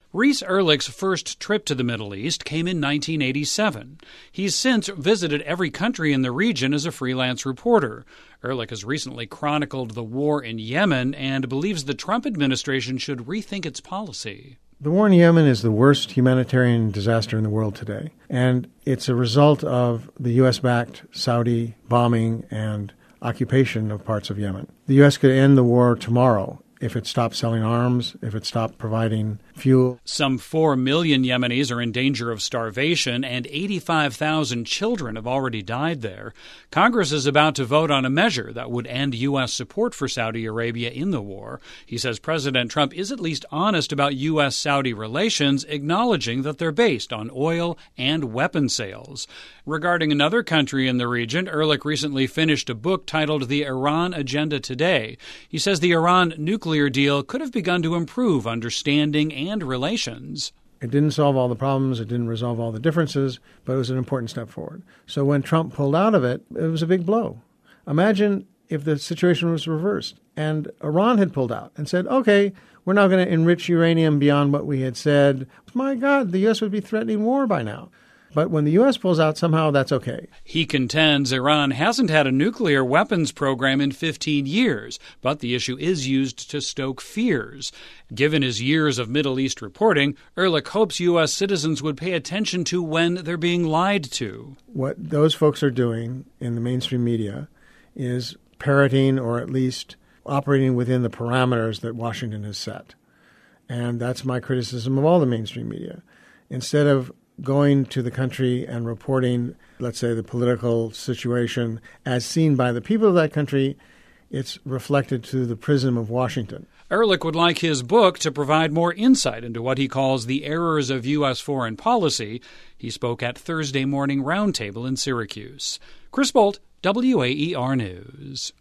Reese Erlich's first trip to the Middle East came in 1987. He's since visited every country in the region as a freelance reporter. Erlich has recently chronicled the war in Yemen and believes the Trump administration should rethink its policy. The war in Yemen is the worst humanitarian disaster in the world today, and it's a result of the U.S.-backed Saudi bombing and occupation of parts of Yemen. The U.S. could end the war tomorrow if it stopped selling arms, if it stopped providing fuel. Some 4 million Yemenis are in danger of starvation, and 85,000 children have already died there. Congress is about to vote on a measure that would end U.S. support for Saudi Arabia in the war. He says President Trump is at least honest about U.S.-Saudi relations, acknowledging that they're based on oil and weapon sales. Regarding another country in the region, Erlich recently finished a book titled The Iran Agenda Today. He says the Iran nuclear deal could have begun to improve understanding and relations. It didn't solve all the problems, it didn't resolve all the differences, but it was an important step forward. So when Trump pulled out of it, it was a big blow. Imagine if the situation was reversed and Iran had pulled out and said, okay, we're now going to enrich uranium beyond what we had said. My God, the U.S. would be threatening war by now. But when the U.S. pulls out, somehow that's okay. He contends Iran hasn't had a nuclear weapons program in 15 years, but the issue is used to stoke fears. Given his years of Middle East reporting, Erlich hopes U.S. citizens would pay attention to when they're being lied to. What those folks are doing in the mainstream media is parroting or at least operating within the parameters that Washington has set. And that's my criticism of all the mainstream media. Instead of going to the country and reporting, let's say, the political situation as seen by the people of that country, it's reflected through the prism of Washington. Erlich would like his book to provide more insight into what he calls the errors of U.S. foreign policy. He spoke at Thursday Morning Roundtable in Syracuse. Chris Bolt, WAER News.